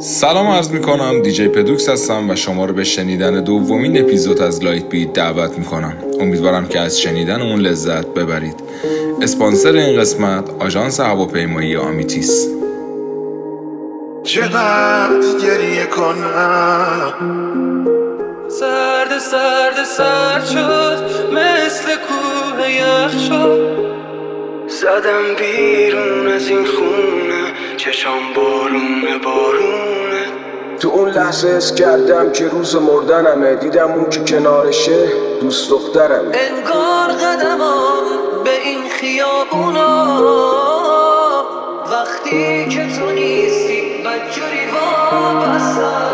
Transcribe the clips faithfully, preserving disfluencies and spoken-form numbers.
سلام عرض میکنم، دیجی پدوکس هستم و شما رو به شنیدن دومین اپیزود از لایت بیت دعوت میکنم. امیدوارم که از شنیدن اون لذت ببرید. اسپانسر این قسمت آژانس هواپیمایی آمیتیس. چقدر گریه کنم، سرد سرد سرد شد، مثل کوه یخ شد. زدم بیرون از این خونه، چشام بارونه بارونه. تو اون لحظه اس کردم که روز مردنمه. دیدم اون که کنارشه دوست دخترمه. انگار قدمام به این خیابونا، وقتی که تو نیستی بدجوری وابسته.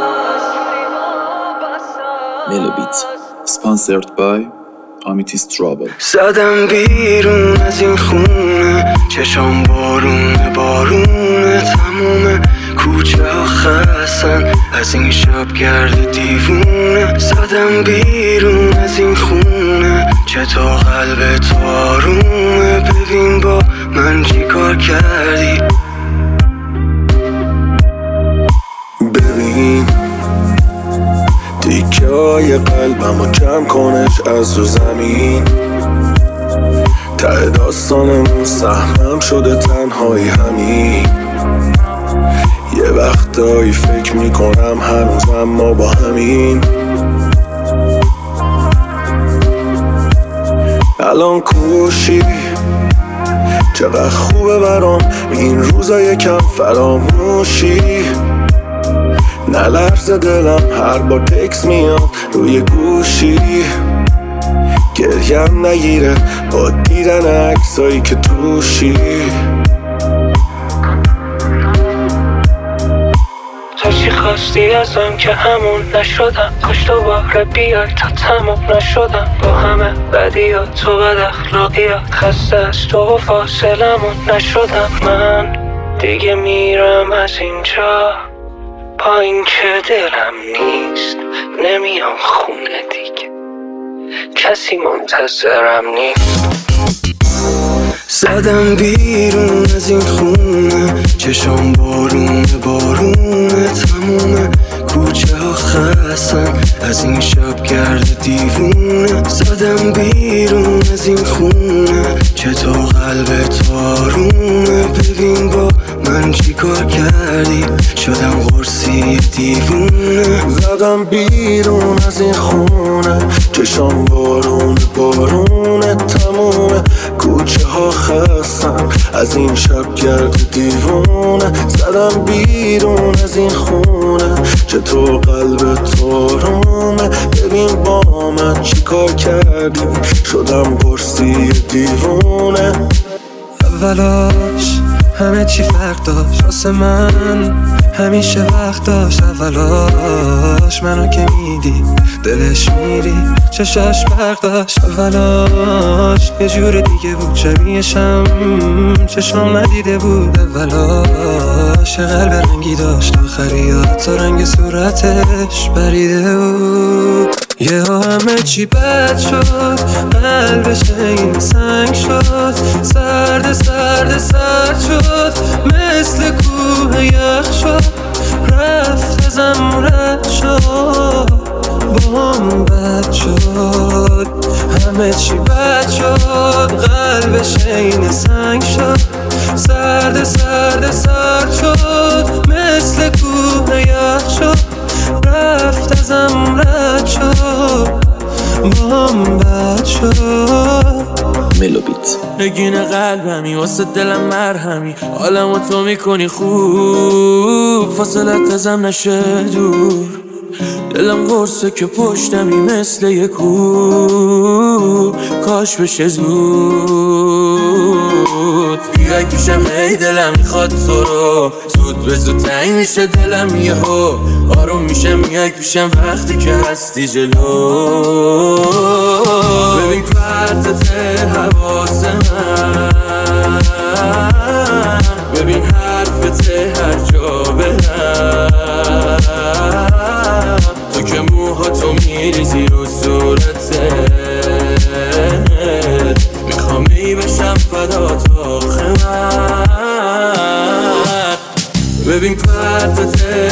Melobit, sponsored by Amethyst Travel. زدم بیرون از این خونه، چشام بارونه بارونه. تموم کوچه ها خستن از این شب گرد دیوونه. زدم بیرون از این خونه، چطور قلب تو آرومه. ببین با من چی کار کردی، ببین تیکه های قلبم رو کم کنش از رو زمین. ته داستانمون سهمم شده تنهایی همین. یه وقتایی فکر میکنم هنوزم ما با همین. الان کوشی چقدر خوبه برام این روزا یکم فراموشی. نلرزه دلم هر بار تکس میاد روی گوشی. گریم نگیره با دیدن عکسایی که توشی. تو چی خواستی ازم که همون نشدم. کاش دوباره بیای تا تموم نشدم. با همه بدیات تو بد اخلاقیات، خسته از تو و فاصلمون نشدم. من دیگه میرم از اینجا، پایین که دلم نیست. نمیام خونه دیگه، کسی منتظرم نیست. زدم بیرون از این خونه، چشام بارونه بارونه. تموم کوچه ها خستن از این شب گرد دیوونه. زدم بیرون از این خونه، چطور قلب تو آرومه. ببین با من چی کار کردی، شدم قرصی دیوونه. زدم بیرون از این خونه، چشام بارون بارونه. تموم کوچه ها خستم از این شب گرد دیوونه. زدم بیرون از این خونه، چطور قلب تو آرومه. ببین با من چی کار کردی، شدم قرصی دیوونه. اولاش همه چی فرق داشت واسه من، همیشه وقت داشت. اولاش منو که میدی دلش میری، چشاش برق داشت. اولاش یه جور دیگه بود، شبیهشم چشم ندیده بود. اولاش یه قلب رنگی داشت، آخری تا رنگ صورتش بریده بود. یه همه چی بد شد، قلبش این سنگ شد. سرد سرد سرد شد، مثل کوه یخ شد. رفت ازم رد شد، بام بد شد. همه چی بد شد، قلبش این سنگ شد. سرد سرد سرد شد، مثل کوه یخ شد. رفت ازم رد شد، بام بد شد. Melobit. نگین قلبمی واسه دلم مرهمی. حالمو تو میکنی خوب، فاصلت ازم نشه دور. دلم قرصه که پشتمی مثل یه کوه، کاش بشه زود. بیای پیشم ای دلم میخواد تو رو، زود به زود تنگ میشه دلم یهو. آروم میشه میای پیشم وقتی که هستی جلو. ببین پرتت حواس من، ببین حرفت هر جا برم. تو که موها تو میریزی رو صورتت، میخوام ای بشم فدا تا آخر. ببین پرتت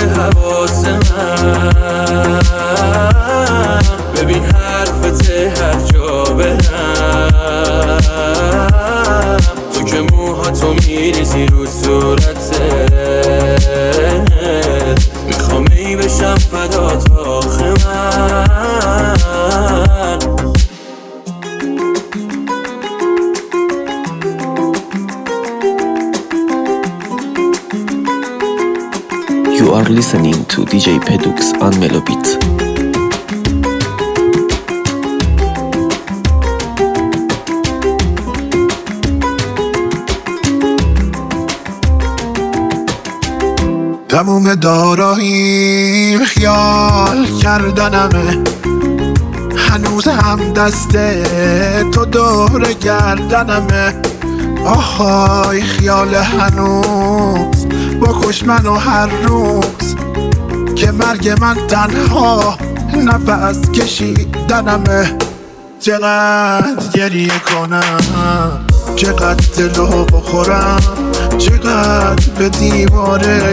میریزی رو صورتت، میخوام ای بشم فدات آخه من. You are listening to دی جی Pedux on Melobit. تموم داراییم خیال کردنمه، هنوز هم دست تو دور گردنمه. آهای خیال هنوز بکش منو هر روز، که مرگ من تنها نفس کشیدنمه. چقدر گریه کنم، چقدر دلو بخورم، چقدر به دیواره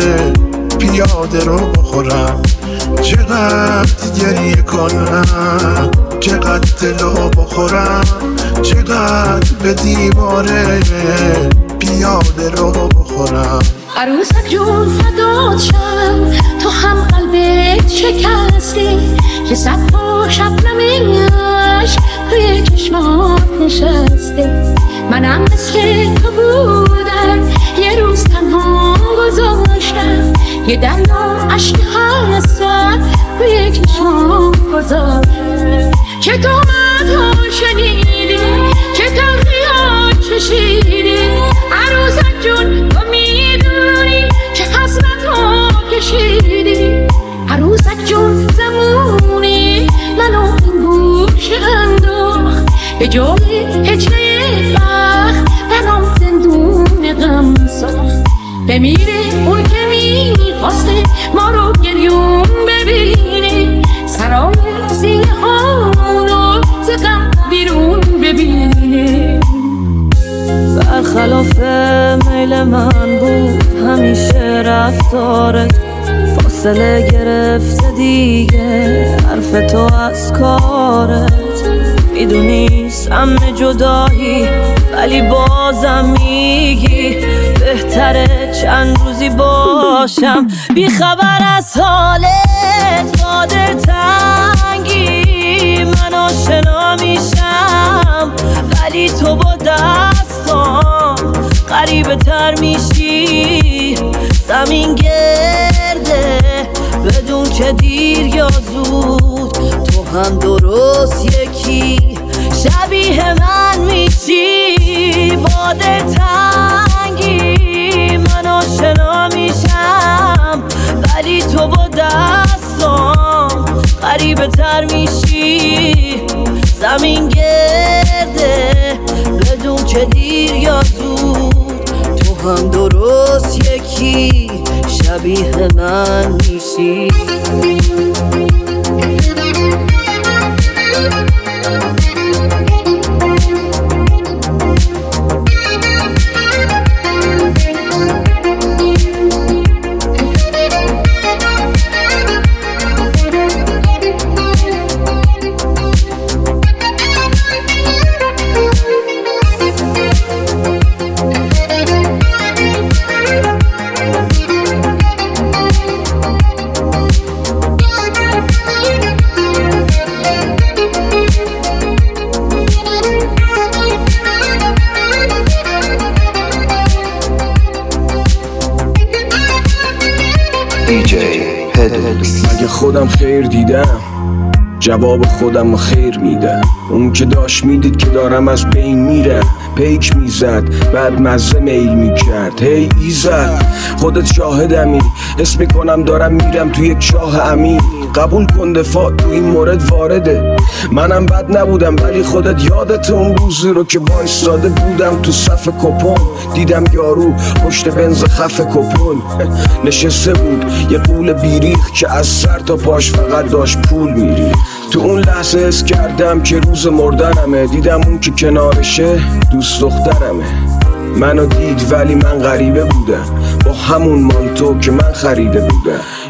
پیاده رو بخورم. چقدر گریه کنم، چقدر دلو بخورم، چقدر به دیواره پیاده رو بخورم. عروسک جون فدات شم، تو هم قلبت شکستی، که صد تا شبنمش توی چشمات نشسته. منم مثل تو بودم، یه روز تنها گذاشتم، یه دریا عشق حسرت توی چشمات گذاشتم. که تو مدها شنیدی، که تلخی‌ها چشیدی، عروسک جون تو میدونی که حسرت‌ها کشیدی. عروسک جون زمونی منو این گوش انداخت، به جای هجله وقت برام زندون غم ساخت. بمیره اون که میخواسته ما رو گریون ببینه، سرای سینه هامونو ز غم بیرون ببینه. برخلاف میل من بود همیشه رفتارت، فاصله گرفته دیگه حرف تو از کارت. میدونی سم جدایی ولی بازم میگی بهتره چند روزی باشم بی خبر از حالت. با دلتنگی من آشنا میشم، ولی تو با دستام غریبه تر میشی. زمین گرده بدون که دیر یا زود، تو هم درست یکی شبیه من میشی. با دلتنگی من آشنا میشم، ولی تو با دستام غریبه تر میشی. زمین گرده بدون که دیر یا زود، تو هم درست یکی شبیه من میشی. دی جی Pedux. اگه خودم خیر دیدم جواب خودم خیر میدم. اون که داشت میدید که دارم از بین میرم، پیک میزد بعد مزه میل میکرد. هی ایزد خودت شاهدمی، حس میکنم دارم میرم توی یک چاه عمیق. قبول کن دفاع تو این مورد وارده، منم بد نبودم ولی خودت یادت اون روزی رو که وایستاده بودم تو صف کپون. دیدم یارو پشت بنز خف کپون نشسته بود، یه قول بیریخ که از سر تا پاش فقط داشت پول میری. تو اون لحظه حس کردم که روز مردنمه، دیدم اون که کنارشه دوست دخترمه. منو دید ولی من غریبه بودم، با همون مانتو که من خریده بودم.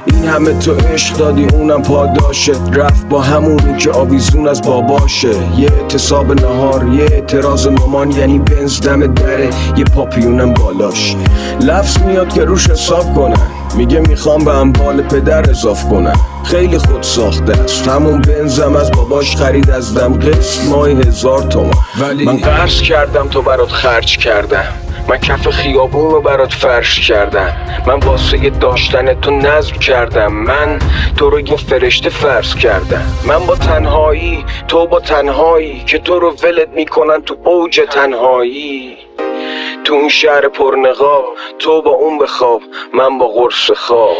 این همه تو عشق دادی اونم پاداشت، رفت با همونی که آویزون از باباشه. یه اعتصاب نهار، یه اعتراض مامان، یعنی بنز دم دره، یه پاپیونم بالاش. لفظ میاد که روش حساب کنن، میگه میخوام به اموال پدر اضاف کنن. خیلی خود ساخته است، همون بنزم از باباش خرید از دم، قسط مای هزار تومن. ولی من قرض کردم تو برات خرج کردم، من کف خیابون رو برات فرش کردم، من واسه داشتن تو نذر کردم، من تو رو یه فرشته فرض کردم. من با تنهایی، تو با تنهایی که تو رو ولت میکنن تو اوج تنهایی. تو اون شهر پرنقاب، تو با اون بخواب، من با قرص خواب.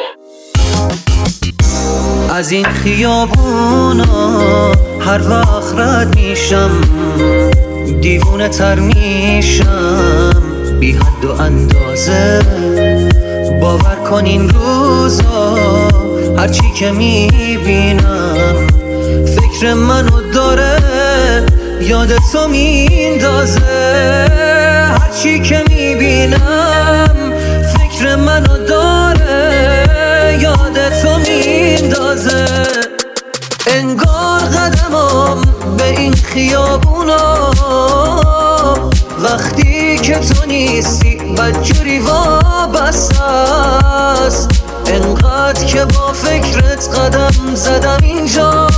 از این خیابونا هر وقت رد میشم، دیوونه تر میشم بی حد و اندازه. باور کن این روزا هرچی که میبینم فکر منو داره یاد تو میندازه. هرچی که میبینم فکر منو داره یاد تو میندازه. انگار قدمم به این خیابونا وقتی که تو نیستی بدجوری وابسته است. انقدر که با فکرت قدم زدم اینجا،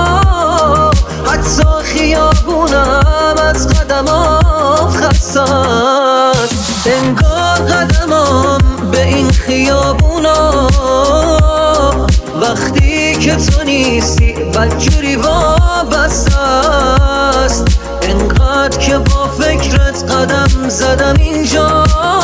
حتی خیابونم از قدمام خسته است. انگار قدمم به این خیابونا وقتی که تو نیستی بدجوری وابسته است. انقدر که با فکرت قدم زدم اینجا،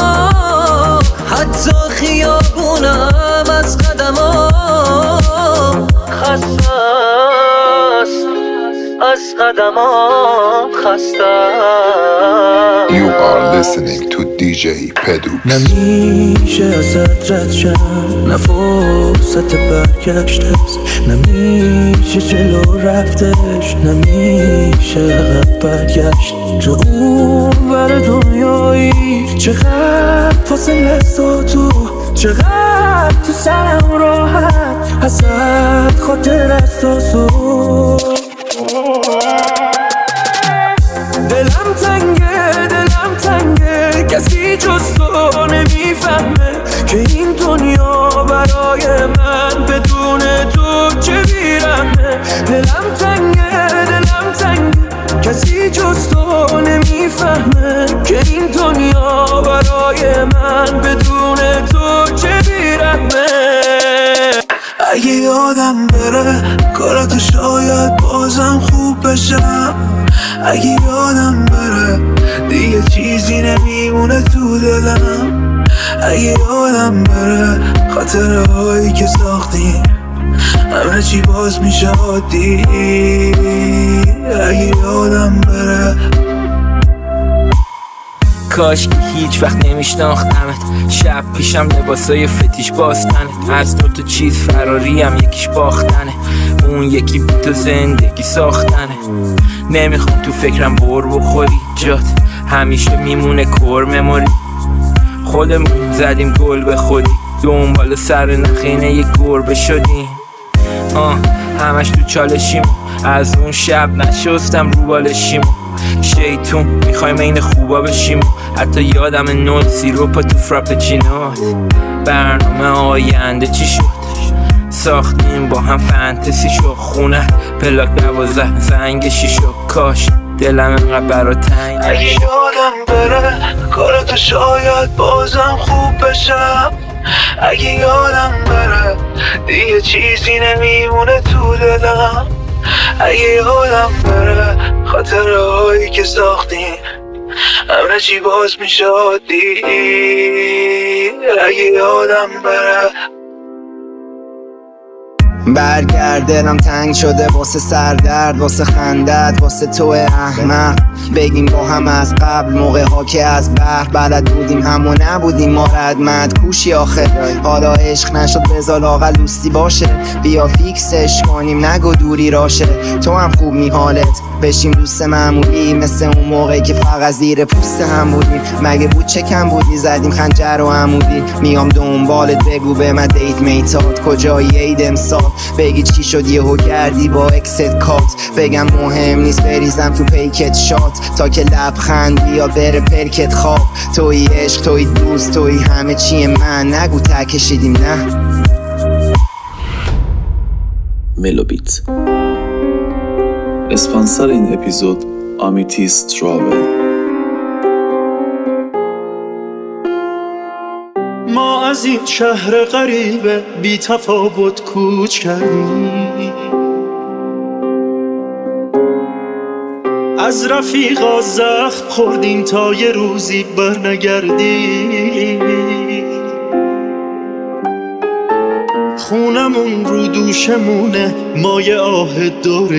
حتی خیابونم از قدمام خسته است، از قدمام خسته. You are listening to دی جی Pedux. نمیشه ازت رد شم، نه فرصت برگشت است، نمیشه جلو رفتش، نمیشه عقب برگشت. تو اون ور دنیایی چقدر فاصله است و تو چقدر تو سرم راحت، ازت خاطر است آسون. دلم تنگه دلم تنگه، کسی جز تو نمیفهمه که این دنیا برای من بدون تو چه بیرمه. دلم تنگه دلم تنگه، کسی جز تو نمیفهمه که این دنیا برای من بدون تو چه بیرمه. اگه یادم بره کاراتو شاید بازم خوب بشم، اگه یادم بره دیگه چیزی نمیمونه تو دلم، اگه یادم بره خاطره هایی که ساختیم همه چی باز میشه عادی، اگه یادم بره. کاش که هیچ وقت نمیشناختمت، شب پیشم لباسای فتیش باستنت، از دو تا چیز فراریم یکیش باختنه، اون یکی بی تو زندگی ساختنه. نمیخوام تو فکرم بر بخوری، جات همیشه میمونه کور مموری. خودمون زدیم گل به خودی، دنبال سر نخینه یک گربه شدیم. آه همش تو چالشیم، از اون شب نشستم رو بالشیم. شیطون میخوایم این خوبا بشیم، حتی یادم نول سیروپا تو فراپچینوت. برنامه آینده چی شد؟ ساختیم با هم فانتزی شو، خونه پلاک دوازده زنگ شیشو. کاش دلم انقدر برا تنگ. اگه یادم بره کاراتو شاید بازم خوب بشم، اگه یادم بره دیگه چیزی نمیمونه تو دلم، اگه یادم بره خاطره هایی که ساختیم همه چی باز میشه عادی، اگه یادم بره. برگرد دلم تنگ شده واسه سردرد، واسه خندت، واسه تو احمق. بگیم با هم از قبل موقع ها که از بحر بلد بودیم همو نبودیم ما ردمند کوشی آخه حالا عشق نشد بذار لاغل دوستی باشه بیا فیکسش کنیم نگو دوری راشه تو هم خوب می حالت بشیم دوست معمولی مثل اون موقعی که فقط زیر پوست هم بودیم مگه بود چه کم بودی زدیم خنجر و عمودی میام دنبالت بگو به من دیت میتاد کجایی عید امسال بگی چی شد یهو کردی با اکست کات بگم مهم نیست بریزم تو پیکت شات تا که لبخندی یا بره پلکت خواب توی عشق توی دوست توی همه چی من نگو ته کشیدیم نه ملوبیت. اسپانسر این اپیزود آمیتیس تراول. ما از این شهر غریبه بی تفاوت کوچ کردیم از رفیقا زخم خوردیم تا یه روزی برنگردیم خونمون رو دوشمونه ما یه آه دور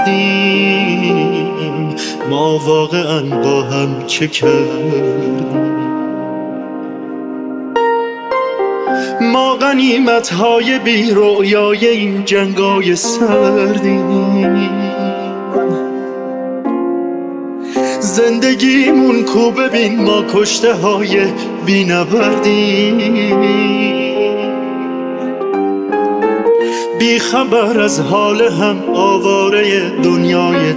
گردیم ما واقعا با هم چه کردیم ما غنیمت‌های بی رؤیای این جنگای سردیم زندگیمون کو ببین ما کشته های بی نبردیم بی خبر از حال هم آواره دنیای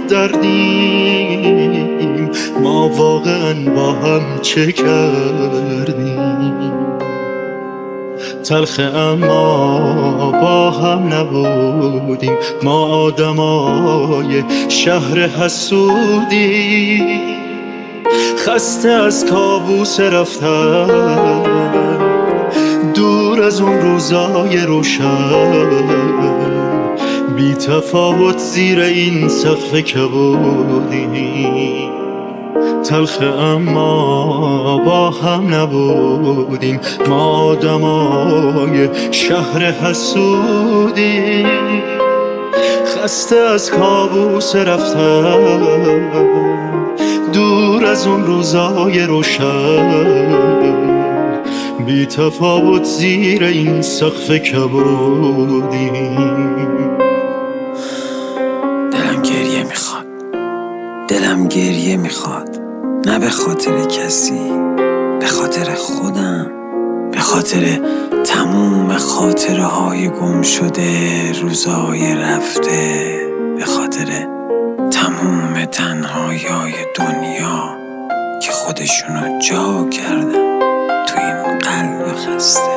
دردیم ما واقعا با هم چه کردیم تلخ اما با هم نبودیم ما آدمای شهر حسودی خسته از کابوس رفتن دور از اون روزای روشن بی تفاوت زیر این سقف کبودیم تلخ اما با هم نبودیم ما آدمای شهر حسودی خسته از کابوس رفتن دور از اون روزای روشن بی تفاوت زیر این سقف کبودیم دلم گریه میخواد دلم گریه میخواد نه به خاطر کسی به خاطر خودم به خاطر تموم خاطره های گم شده روزای رفته به خاطر تموم تنهایی‌های دنیا که خودشونو جا کردن تو این قلب خسته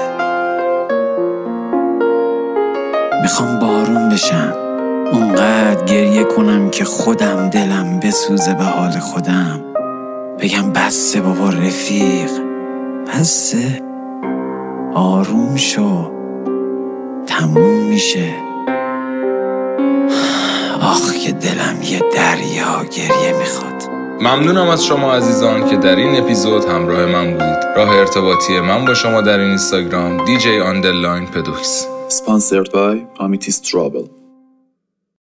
میخوام بارون بشم اونقدر گریه کنم که خودم دلم بسوزه به حال خودم بگم بسه بابا رفیق بسه آروم شو تموم میشه آخ که دلم یه دریا گریه میخواد ممنونم از شما عزیزان که در این اپیزود همراه من بودید. راه ارتباطی من با شما در این اینستاگرام دی جی آندرلاین پدوکس. Sponsored by Amethyst Travel.